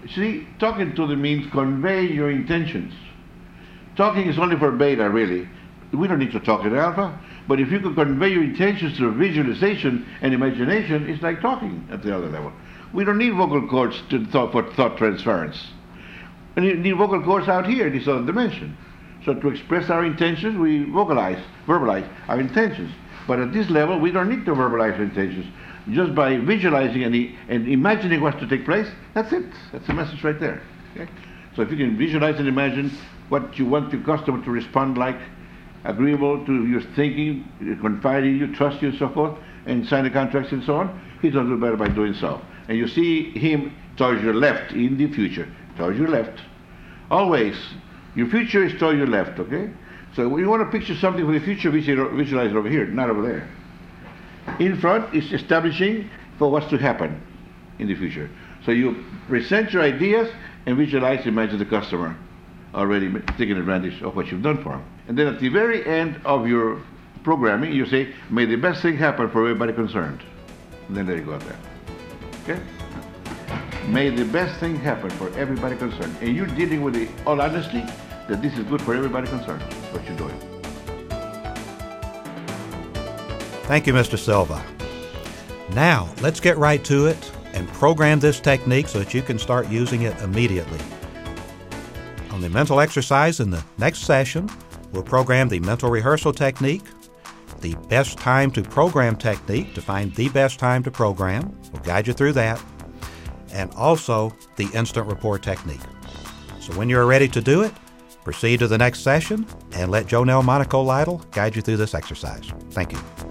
See, talking to them means convey your intentions. Talking is only for beta, really. We don't need to talk in alpha, but if you could convey your intentions through visualization and imagination, it's like talking at the other level. We don't need vocal cords for thought transference. We need vocal cords out here in this other dimension. So to express our intentions, we verbalize our intentions. But at this level, we don't need to verbalize our intentions. Just by visualizing and imagining what's to take place, that's it. That's the message right there. Okay? So if you can visualize and imagine what you want your customer to respond like, agreeable to your thinking, confiding you, trust you, and so forth, and sign the contracts and so on, he's going to do better by doing so. And you see him towards your left in the future, towards your left. Always, your future is towards your left, okay? So when you want to picture something for the future, visualize it over here, not over there. In front is establishing for what's to happen in the future. So you present your ideas and visualize, imagine the customer already taking advantage of what you've done for him. And then at the very end of your programming, you say, may the best thing happen for everybody concerned. And then there you go at that. Okay? May the best thing happen for everybody concerned. And you're dealing with all honesty that this is good for everybody concerned, what you're doing. Thank you, Mr. Silva. Now, let's get right to it and program this technique so that you can start using it immediately. On the mental exercise in the next session, we'll program the mental rehearsal technique, the best time to program technique to find the best time to program. We'll guide you through that. And also the instant report technique. So when you're ready to do it, proceed to the next session and let Jonelle Monaco Lytle guide you through this exercise. Thank you.